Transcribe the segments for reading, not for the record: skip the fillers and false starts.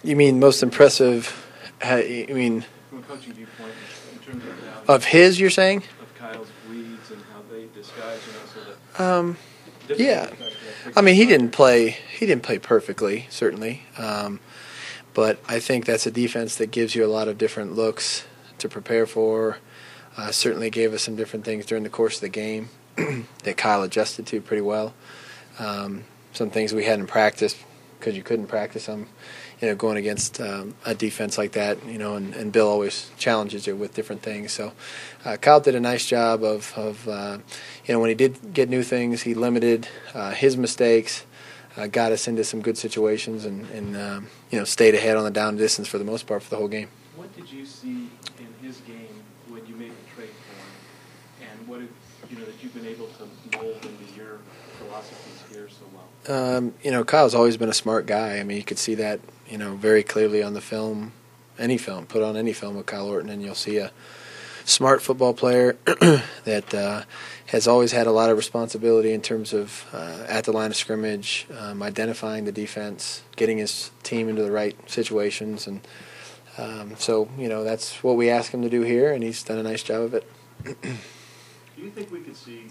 You mean most impressive? You mean from a coaching viewpoint in terms of of his? You're saying? of Kyle's reads and how they disguise, so that Yeah. I mean, he didn't play. He didn't play perfectly, certainly. But I think that's a defense that gives you a lot of different looks to prepare for. Certainly gave us some different things during the course of the game that Kyle adjusted to pretty well. Some things we hadn't practiced because you couldn't practice them, going against a defense like that, and Bill always challenges you with different things. So Kyle did a nice job of when he did get new things, he limited his mistakes, got us into some good situations, and stayed ahead on the down distance for the most part for the whole game. What did you see in his game when you made the trade for him, and what that you've been able to mold into your philosophies here so well? Kyle's always been a smart guy. I mean, you could see that, very clearly on the film, put on any film with Kyle Orton, and you'll see a smart football player that has always had a lot of responsibility in terms of at the line of scrimmage, identifying the defense, getting his team into the right situations, and so that's what we ask him to do here, and he's done a nice job of it. Do you think we could see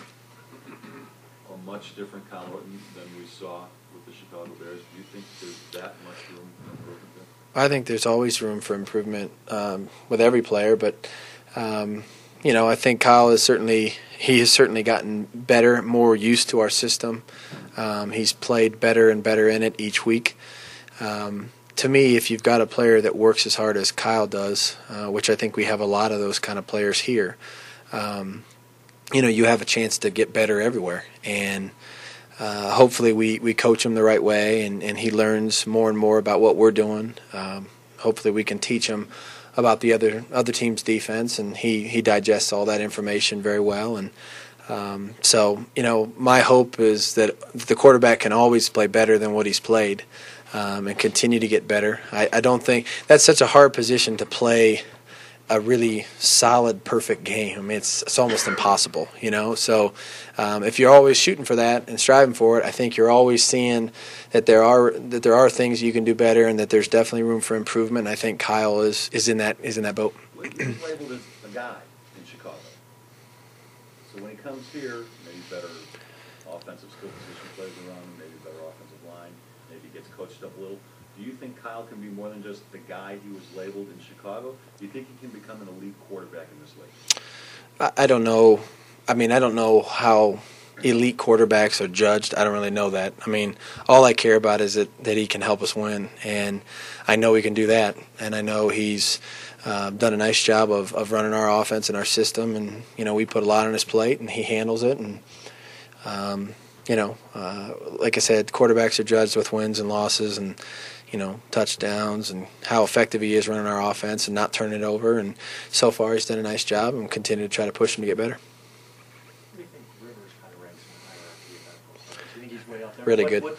a much different Kyle Orton than we saw with the Chicago Bears? Do you think there's that much room for improvement there? I think there's always room for improvement with every player, but I think Kyle has certainly gotten better, more used to our system. He's played better and better in it each week. To me, if you've got a player that works as hard as Kyle does, which I think we have a lot of those kind of players here, you have a chance to get better everywhere. And hopefully we coach him the right way, and he learns more and more about what we're doing. Hopefully we can teach him about the other team's defense, and he digests all that information very well. And so my hope is that the quarterback can always play better than what he's played, and continue to get better. I don't think that's such a hard position to play a really solid, perfect game. I mean, it's almost impossible, So if you're always shooting for that and striving for it, I think you're always seeing that there are things you can do better, and that there's definitely room for improvement. And I think Kyle is in that boat. He's labeled as a guy in Chicago. So when he comes here, maybe better offensive skill position plays around him, maybe better offensive line, maybe gets coached up a little. Do you think Kyle can be more than just the guy he was labeled in Chicago? Do you think he can become an elite quarterback in this league? I don't know. I mean, I don't know how elite quarterbacks are judged. I don't really know that. I mean, all I care about is that he can help us win, and I know he can do that. And I know he's done a nice job of running our offense and our system, and we put a lot on his plate, and he handles it. And like I said, quarterbacks are judged with wins and losses, and touchdowns, and how effective he is running our offense and not turning it over. And so far, he's done a nice job, and we'll continue to try to push him to get better. What do you think Rivers kind of ranks in the hierarchy of that? Do you think he's way up there? Really good.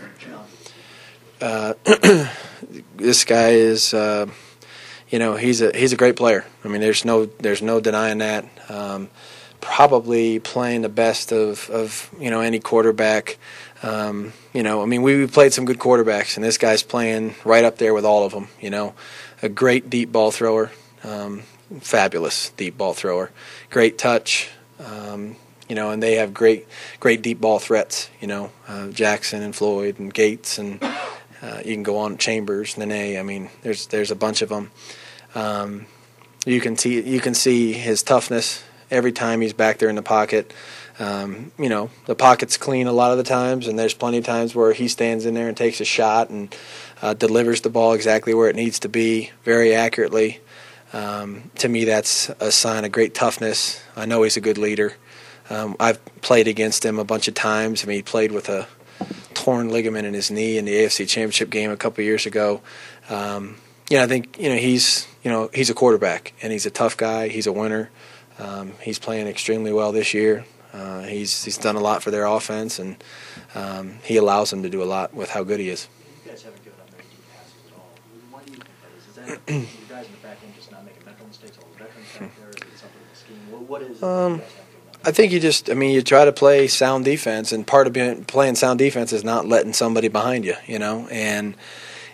What challenges? This guy is, he's a great player. I mean, there's no denying that. Probably playing the best of any quarterback. I mean, we played some good quarterbacks, and this guy's playing right up there with all of them. A great deep ball thrower, fabulous deep ball thrower, great touch. And they have great deep ball threats. Jackson and Floyd and Gates, and you can go on Chambers, Nene. I mean, there's a bunch of them. You can see his toughness every time he's back there in the pocket. The pocket's clean a lot of the times, and there's plenty of times where he stands in there and takes a shot and delivers the ball exactly where it needs to be, very accurately. To me, that's a sign of great toughness. I know he's a good leader. I've played against him a bunch of times. I mean, he played with a torn ligament in his knee in the AFC Championship game a couple of years ago. I think he's a quarterback, and he's a tough guy. He's a winner. He's playing extremely well this year. He's done a lot for their offense, and he allows them to do a lot with how good he is. You guys haven't given up many deep passes at all. Why do you think that is? Is that you guys in the back end just not making mental mistakes? All the veterans back there? Is it something in the scheme? What is it that you guys haven't given up? I think you try to play sound defense, and part of playing sound defense is not letting somebody behind you, and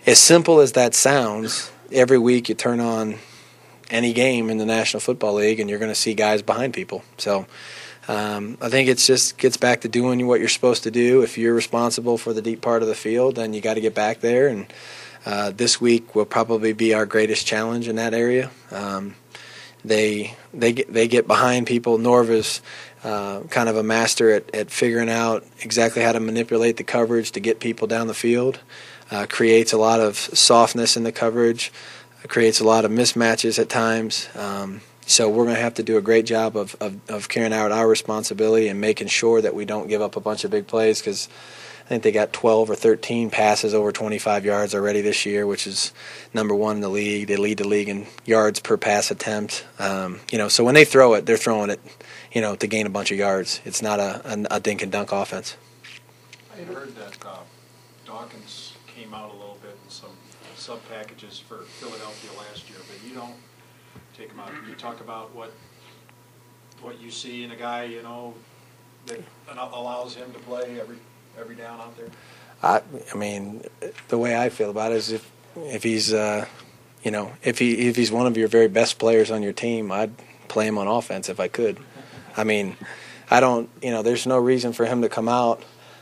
as simple as that sounds, every week you turn on any game in the National Football League and you're going to see guys behind people. So I think it just gets back to doing what you're supposed to do. If you're responsible for the deep part of the field, then you got to get back there. And this week will probably be our greatest challenge in that area. They get behind people. Norva's kind of a master at figuring out exactly how to manipulate the coverage to get people down the field. Creates a lot of softness in the coverage. Creates a lot of mismatches at times. So we're going to have to do a great job of carrying out our responsibility and making sure that we don't give up a bunch of big plays, because I think they got 12 or 13 passes over 25 yards already this year, which is number one in the league. They lead the league in yards per pass attempt. So when they throw it, they're throwing it, to gain a bunch of yards. It's not a dink and dunk offense. I had heard that Dawkins came out a little bit in some sub packages for Philadelphia last year, but you don't take him out. Can you talk about what you see in a guy, that allows him to play every down out there? I mean, the way I feel about it is if he's if he's one of your very best players on your team, I'd play him on offense if I could. I mean, I don't. There's no reason for him to come out.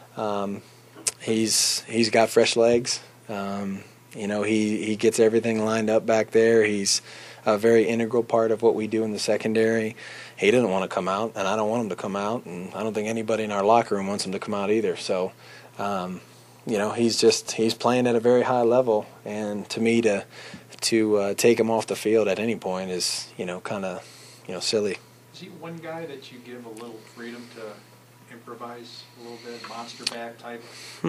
He's got fresh legs. He gets everything lined up back there. He's a very integral part of what we do in the secondary. He didn't want to come out, and I don't want him to come out, and I don't think anybody in our locker room wants him to come out either. So, he's playing at a very high level, and to me to take him off the field at any point is kind of silly. Is he one guy that you give a little freedom to improvise a little bit, monster back type?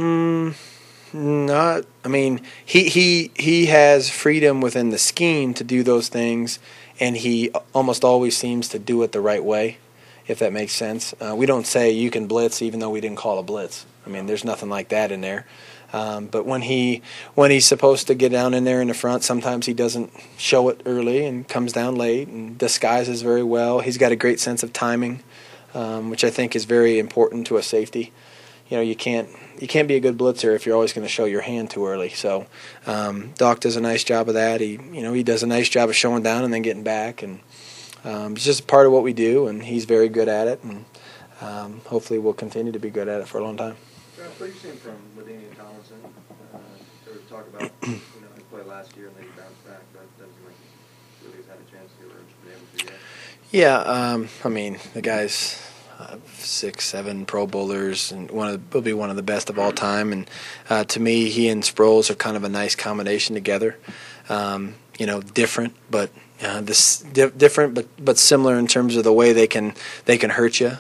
Not. I mean, he has freedom within the scheme to do those things, and he almost always seems to do it the right way, if that makes sense. We don't say you can blitz even though we didn't call a blitz. I mean, there's nothing like that in there. But when he's supposed to get down in there in the front, sometimes he doesn't show it early and comes down late and disguises very well. He's got a great sense of timing, which I think is very important to a safety. You can't be a good blitzer if you're always going to show your hand too early. So Doc does a nice job of that. He does a nice job of showing down and then getting back, and it's just part of what we do, and he's very good at it, and hopefully we'll continue to be good at it for a long time. Josh, what are you seeing from LaDainian Tomlinson? There was talk about he played last year and then he bounced back, but that doesn't like really has had a chance to or been able to yet. Yeah, I mean, the guy's 6-7 Pro Bowlers, and will be one of the best of all time. And to me, he and Sproles are kind of a nice combination together. Different, but different, but similar in terms of the way they can hurt you.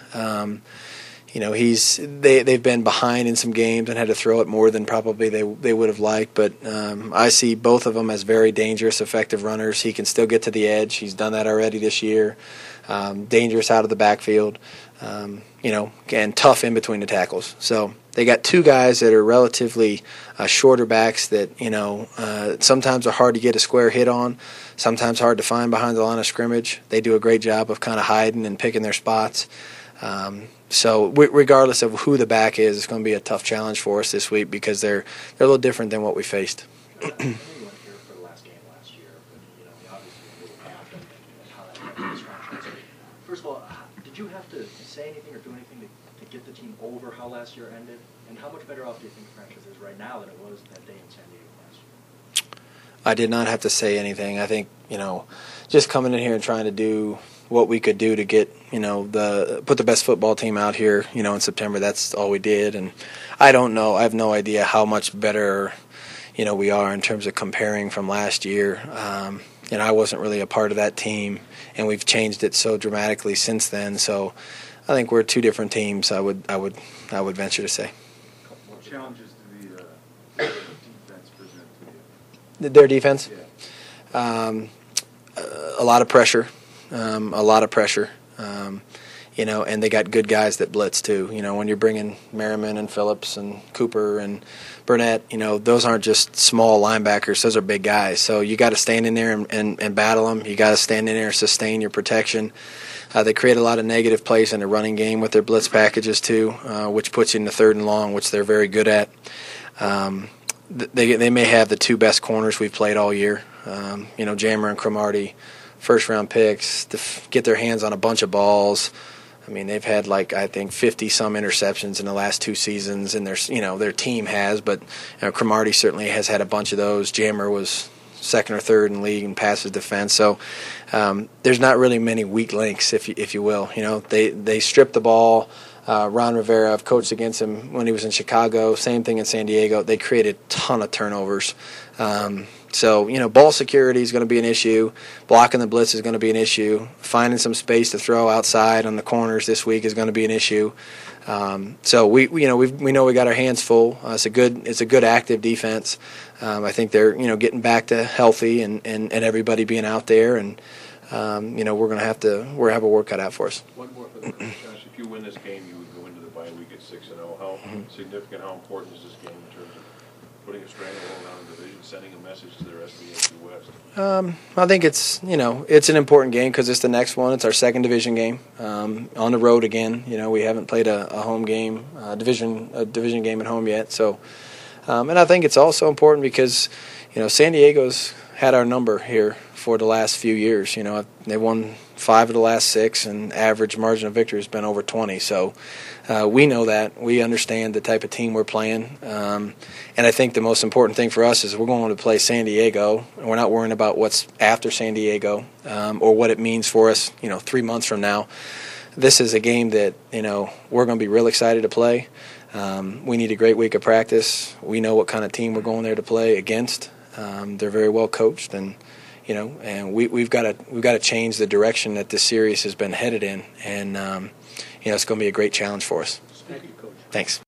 They've been behind in some games and had to throw it more than probably they would have liked. But I see both of them as very dangerous, effective runners. He can still get to the edge. He's done that already this year. Dangerous out of the backfield. And tough in between the tackles. So they got two guys that are relatively shorter backs that sometimes are hard to get a square hit on, sometimes hard to find behind the line of scrimmage. They do a great job of kind of hiding and picking their spots. So regardless of who the back is, it's going to be a tough challenge for us this week because they're a little different than what we faced. I know you weren't here for the last game last year, but obviously knew what happened and how that affected this franchise. First of all, did you have to say anything or do anything to get the team over how last year ended? And how much better off do you think the franchise is right now than it was that day in San Diego last year? I did not have to say anything. I think, just coming in here and trying to do what we could do to get, put the best football team out here, in September, that's all we did. And I don't know. I have no idea how much better, we are in terms of comparing from last year. I wasn't really a part of that team, and we've changed it so dramatically since then. So I think we're two different teams, I would venture to say. What challenges do the defense present to you? Their defense? Yeah. A lot of pressure. And they got good guys that blitz too. When you're bringing Merriman and Phillips and Cooper and Burnett, those aren't just small linebackers. Those are big guys. So you got to stand in there and battle them. You got to stand in there and sustain your protection. They create a lot of negative plays in the running game with their blitz packages too, which puts you in the third and long, which they're very good at. they may have the two best corners we've played all year. Jammer and Cromartie, first-round picks, to get their hands on a bunch of balls. I mean, they've had I think 50-some interceptions in the last 2 seasons, and their team has, but Cromartie certainly has had a bunch of those. Jammer was second or third in league in passes defense. So there's not really many weak links, if you will. They strip the ball. Ron Rivera, I've coached against him when he was in Chicago. Same thing in San Diego. They created a ton of turnovers. So ball security is going to be an issue. Blocking the blitz is going to be an issue. Finding some space to throw outside on the corners this week is going to be an issue. So we know we got our hands full. It's a good active defense. I think they're getting back to healthy and everybody being out there, and we're going to have a work cut out for us. One more for Josh. If you win this game, you would go into the bye week at 6-0. How significant, how important is this game in terms of putting a stranglehold on the division, sending a message to the rest of the AFC West? I think it's an important game because it's the next one. It's our second division game on the road again. We haven't played a home game, a division game at home yet. So, and I think it's also important because San Diego's had our number here for the last few years. They won 5 of the last 6, and average margin of victory has been over 20. So we know that. We understand the type of team we're playing. And I think the most important thing for us is we're going to play San Diego, and we're not worrying about what's after San Diego or what it means for us 3 months from now. This is a game that we're going to be real excited to play. We need a great week of practice. We know what kind of team we're going there to play against. They're very well coached, and we've got to change the direction that this series has been headed in, and it's going to be a great challenge for us. Thank you, Coach. Thanks.